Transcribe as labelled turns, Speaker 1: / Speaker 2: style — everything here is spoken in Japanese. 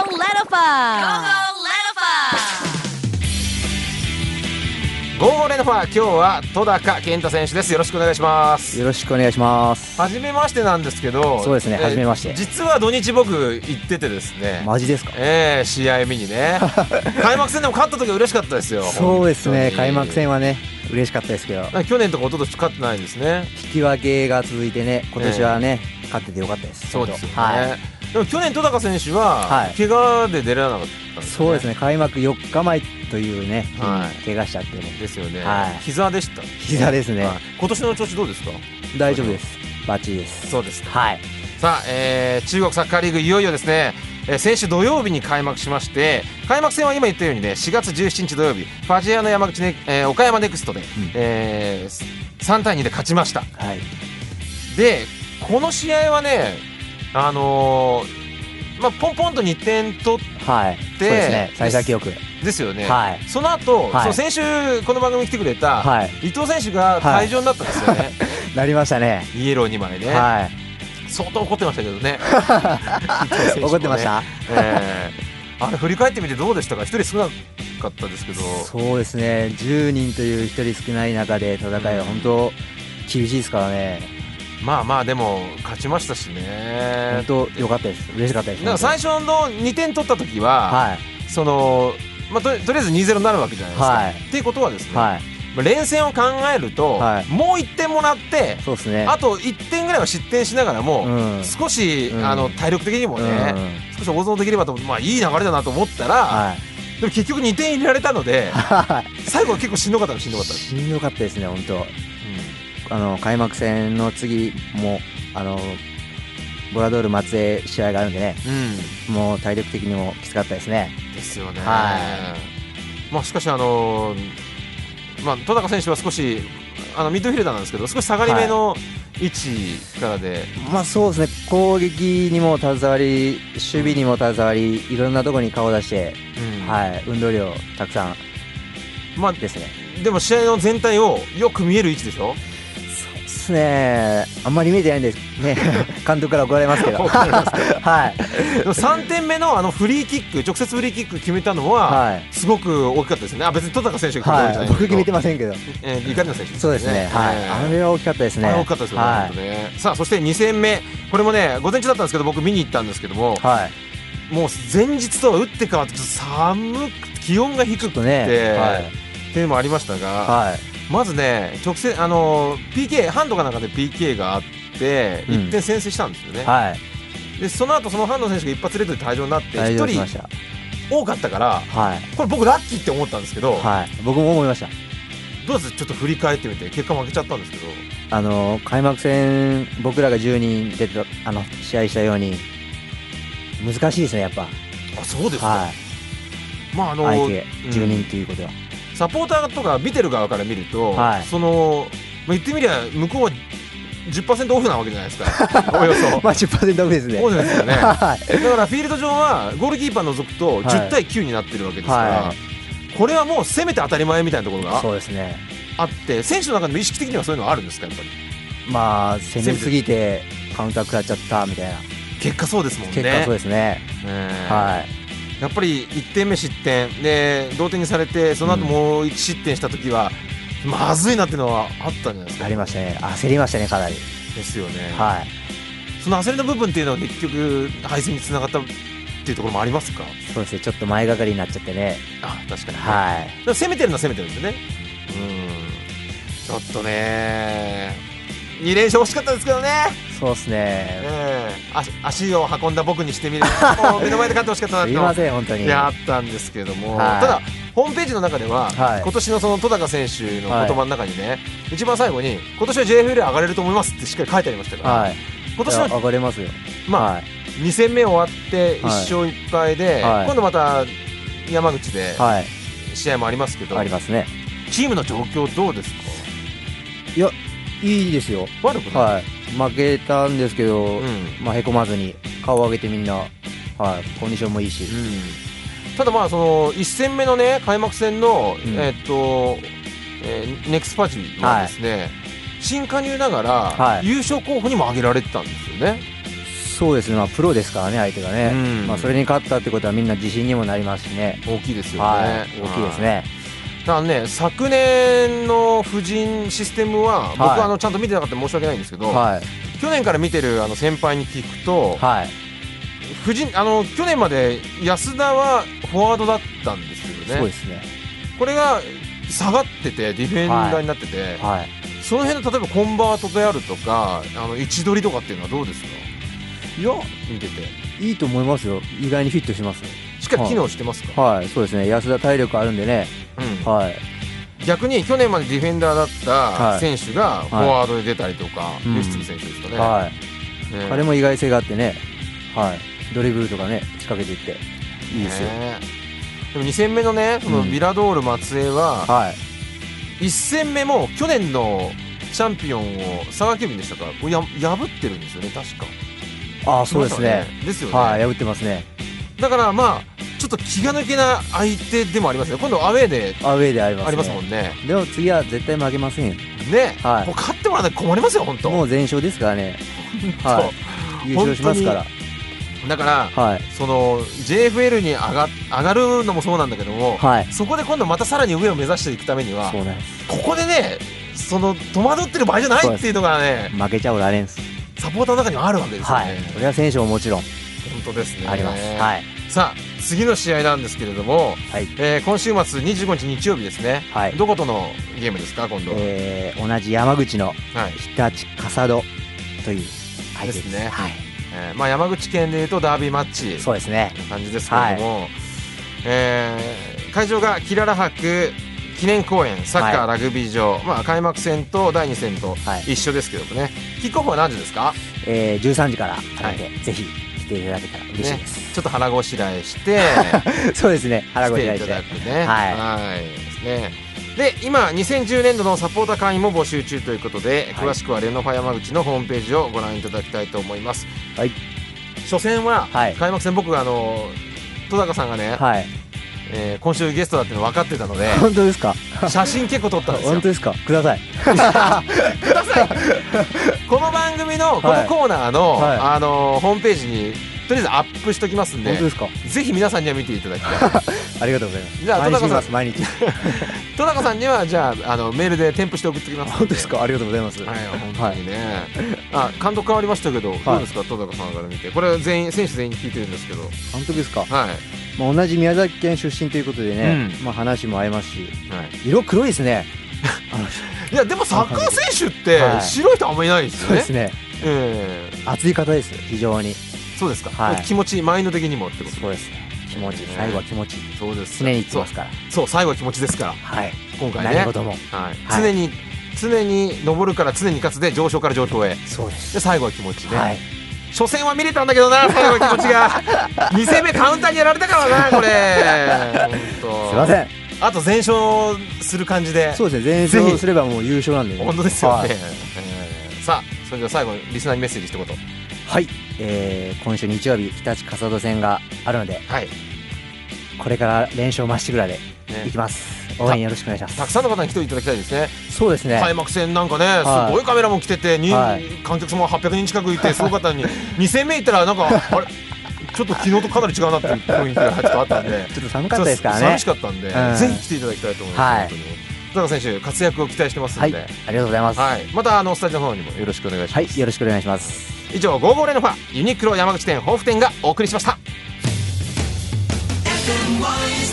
Speaker 1: Go Let Up!
Speaker 2: ゴーゴーレノファー、今日は戸高健太選手です。よろしくお願いします。
Speaker 3: よろしくお願いします。
Speaker 2: 初めましてなんですけど。
Speaker 3: そうですね、初めまして。
Speaker 2: 実は土日僕行っててですね。
Speaker 3: マジですか？
Speaker 2: 試合見にね開幕戦でも勝った時は嬉しかったですよ。
Speaker 3: そうですね、開幕戦はね嬉しかったですけど、
Speaker 2: 去年とか一昨年勝ってないんですね。
Speaker 3: 引き分けが続いてね、今年はね、勝っててよかったです。
Speaker 2: そうですよね、でも去年戸高選手は怪我で出られなかったんですね。
Speaker 3: そうですね、開幕4日前というね、怪我しちゃってね。
Speaker 2: ですよね、膝でした。
Speaker 3: 膝ですね、
Speaker 2: 今年の調子どうですか？
Speaker 3: 大丈夫です、バッチリです。
Speaker 2: そうですか。さあ、中国サッカーリーグいよいよですね、先週土曜日に開幕しまして、開幕戦は今言ったようにね、4月17日土曜日ファジアの山口、岡山ネクストで、3対2で勝ちました。でこの試合はね、ポンポンと2点取って、
Speaker 3: そうですね、幸先よく
Speaker 2: ですよね。その後、先週この番組に来てくれた、伊藤選手が退場になったんですよね。
Speaker 3: なりましたね、
Speaker 2: イエロー2枚ね。相当怒ってましたけどね
Speaker 3: 怒ってました。
Speaker 2: あれ振り返ってみてどうでしたか？1人少なかったですけど。
Speaker 3: そうですね、10人という1人少ない中で戦いは本当厳しいですからね。
Speaker 2: まあでも勝ちましたしね。
Speaker 3: 本当良かったです、嬉しかったです。
Speaker 2: だから最初の2点取った時は、とりあえず 2-0 になるわけじゃないですか。っていうことはですね、連戦を考えると、もう1点もらって、あと1点ぐらいは失点しながらも、少し体力的にもね、少し大損できればと、いい流れだなと思ったら、でも結局2点入れられたので最後は結構しんどかったしんどかった
Speaker 3: ですね、本当。開幕戦の次もボラドール松江試合があるんでね、もう体力的にもきつかったですね。
Speaker 2: ですよね。しかし戸高選手は少しミッドフィルダーなんですけど、少し下がり目の位置からで、
Speaker 3: そうですね、攻撃にも携わり守備にも携わり、いろんなところに顔を出して、運動量たくさんですね。
Speaker 2: でも試合の全体をよく見える位置でしょ？
Speaker 3: そうですね、あんまり見えてないんですね監督から怒られますけど
Speaker 2: 3点目のフリーキック、直接フリーキック決めたのはすごく大きかったですね。別に戸高選手が決めたわけじゃないんですけど、
Speaker 3: 僕決めてませんけど、
Speaker 2: イカリナ選手ですね。
Speaker 3: そうですね、あれは大きかったですね。
Speaker 2: 大きかったですよね。さあそして2戦目、これもね午前中だったんですけど、僕見に行ったんですけども、もう前日とは打って変わって気温が低くてっていうのもありましたが、まずね直接PK ハンドかなんかで PK があって1点先制したんですよね。でその後そのハンド選手が一発レッドで退場になって1人多かったから、これ僕ラッキーって思ったんですけど、
Speaker 3: 僕も思いました。
Speaker 2: どうです？ちょっと振り返ってみて、結果負けちゃったんですけど、
Speaker 3: 開幕戦僕らが10人出て試合したように難しいですね、やっぱ。
Speaker 2: そうですか。
Speaker 3: 相手10人ということは、
Speaker 2: サポーターとか見てる側から見ると、言ってみりゃ向こうは 10% オフなわけじゃないですかおよそ
Speaker 3: 10% オフですね。
Speaker 2: そうですよねだからフィールド上はゴールキーパー除くと10対9になってるわけですから、これはもう攻めて当たり前みたいなところがあって、選手の中でも意識的にはそういうのはあるんですか？やっぱり
Speaker 3: 攻めすぎてカウンター食らっちゃったみたいな
Speaker 2: 結果そうですもんね。
Speaker 3: 結果そうですね。
Speaker 2: やっぱり1点目失点で同点にされて、その後もう1失点した時はまずいなっていうのはあったんじゃないですか？
Speaker 3: ありましたね、焦りましたね、かなり
Speaker 2: ですよね。その焦りの部分っていうのは結局敗戦につながったっていうところもありますか？
Speaker 3: そうですね、ちょっと前がかりになっちゃってね。
Speaker 2: 確かに、でも攻めてるのは攻めてるんですよね。ちょっとね2連勝欲しかったですけどね。
Speaker 3: そうですね、
Speaker 2: 足を運んだ僕にしてみるともう目の前で勝ってほしかったなって
Speaker 3: すいません本当に
Speaker 2: あったんですけども、ただホームページの中では、今年のその戸高選手の言葉の中にね、一番最後に今年は JFL 上がれると思いますってしっかり書いてありましたから、今年の
Speaker 3: 上がれますよ。
Speaker 2: 2戦目終わって1勝1敗で、今度また山口で試合もありますけど、
Speaker 3: ありますね。
Speaker 2: チームの状況どうですか？
Speaker 3: いや、いいですよ。
Speaker 2: 悪くない、
Speaker 3: 負けたんですけど、へこまずに顔を上げてみんな、コンディションもいいし、
Speaker 2: ただその1戦目のね開幕戦の、ネクスパジはですね、新加入ながら、優勝候補にも挙げられてたんですよね。
Speaker 3: そうですね、プロですからね、相手がね、それに勝ったってことはみんな自信にもなりますしね。
Speaker 2: 大きいですよね。
Speaker 3: 大きいですね。
Speaker 2: だからね、昨年の婦人システムは僕はちゃんと見てなかった申し訳ないんですけど、去年から見てる先輩に聞くと、婦人去年まで安田はフォワードだったんですよね。
Speaker 3: そうですね。
Speaker 2: これが下がっててディフェンダーになってて、その辺の例えばコンバートであるとか位置取りとかっていうのはどうですか？
Speaker 3: いや、
Speaker 2: 見てて
Speaker 3: いいと思いますよ。意外にフィットします。
Speaker 2: しっかり機能してますか？
Speaker 3: そうですね。安田体力あるんでね。
Speaker 2: 逆に去年までディフェンダーだった選手がフォワードで出たりとか、ルスツ選手ですかね。
Speaker 3: 彼も意外性があってね、ドリブルとかね仕掛けていっていいですよ。
Speaker 2: でも2戦目のね、そのビラドール松江は、1戦目も去年のチャンピオンを佐賀急便でしたか、破ってるんですよね、確か。
Speaker 3: そうですね。
Speaker 2: ですよね。
Speaker 3: 破ってますね。
Speaker 2: だからちょっと気が抜けな相手でもありますね。今度アウェーでありますもんね。
Speaker 3: でも次は絶対負けませんよ
Speaker 2: ね。もう勝ってもらわないと困りますよ、本当。
Speaker 3: もう全勝ですからね。優勝しますから。
Speaker 2: だから、その JFL に上がるのもそうなんだけども、そこで今度またさらに上を目指していくためには、ここでね、その戸惑ってる場合じゃないっていうのがね、
Speaker 3: 負けちゃおられんす。
Speaker 2: サポーターの中にはあるわけですよね。
Speaker 3: それは選手ももちろん
Speaker 2: 本当ですね。
Speaker 3: あります。
Speaker 2: さあ次の試合なんですけれども、今週末25日日曜日ですね。どことのゲームですか今度？
Speaker 3: 同じ山口の日立笠戸という相手ですね。
Speaker 2: 山口県でいうとダービーマッチ、
Speaker 3: そうですね、
Speaker 2: 感じですけれども、会場がキララ博記念公園サッカーラグビー場、開幕戦と第2戦と一緒ですけどもね、キックオフは何時ですか
Speaker 3: ？13時からなので、ぜひ来ていただけたら嬉しいです。
Speaker 2: ちょっと腹ごしらえして
Speaker 3: そうですね、腹ごしらえして
Speaker 2: 来ていただくね。ですね。で今2010年度のサポーター会員も募集中ということで、詳しくはレノファ山口のホームページをご覧いただきたいと思います。初戦は開幕戦、僕が戸高さんがね、今週ゲストだっての分かってたので、
Speaker 3: 本当ですか？
Speaker 2: 写真結構撮ったんですよ。
Speaker 3: 本当ですか？ください
Speaker 2: くださいこの番組のこのコーナーの、ホームページにとりあえずアップしときますんで、
Speaker 3: 本当ですか？
Speaker 2: ぜひ皆さんには見ていただきたい
Speaker 3: ありがとうございます。
Speaker 2: じゃあ戸高さん、
Speaker 3: 毎日
Speaker 2: 戸高さんにはじゃあメールで添付して送ってきます。
Speaker 3: 本当ですか？ありがとうございます。
Speaker 2: 本当にね。監督変わりましたけど、どうですか戸高さんから見て。これは選手全員に聞いてるんですけど。
Speaker 3: 監督ですか？同じ宮崎県出身ということでね、話も合いますし、色黒いですね。
Speaker 2: いやでもサッカー選手って白い人あんまりいないですよね。
Speaker 3: そうですね。熱い方です、非常に。
Speaker 2: そうですか。気持ち、マインド的にもってこと。
Speaker 3: そうです。気持ち、最後は気持ち。
Speaker 2: そうです。
Speaker 3: 常に言ってますから。
Speaker 2: そう、最後は気持ちですから。今回ね。
Speaker 3: 何事も。
Speaker 2: 常に登るから常に勝つで、上昇から上昇へ。
Speaker 3: そうです。
Speaker 2: で最後は気持ちね。初戦は見れたんだけどな、最後は気持ちが。2戦目カウンターにやられたからな、これ。
Speaker 3: すいません。
Speaker 2: あと全勝する感じで。
Speaker 3: そうですね。全勝すればもう優勝なんで。
Speaker 2: 本当ですよね。さあ、それでは最後にリスナーにメッセージ一言。
Speaker 3: 今週日曜日日立笠戸戦があるので、これから連勝まっしぐらでいきます。応援よろしくお願いします。
Speaker 2: たくさんの方に来ていただきたいですね。
Speaker 3: そうですね。
Speaker 2: 開幕戦なんかね、すごいカメラも来てて、観客も800人近くいてすごかったのに、2戦目行ったらなんかあれちょっと昨日とかなり違うなっていう雰囲気がちょっとあったんで、
Speaker 3: ちょっと寒かったですからね。
Speaker 2: 寂しかったんで、ぜひ来ていただきたいと思います。戸高選手活躍を期待してますので、
Speaker 3: ありがとうございます。
Speaker 2: またスタジオの方にもよろしくお願いします。
Speaker 3: よろしくお願いします。
Speaker 2: 以上、55レノファユニクロ山口店豊富店がお送りしました。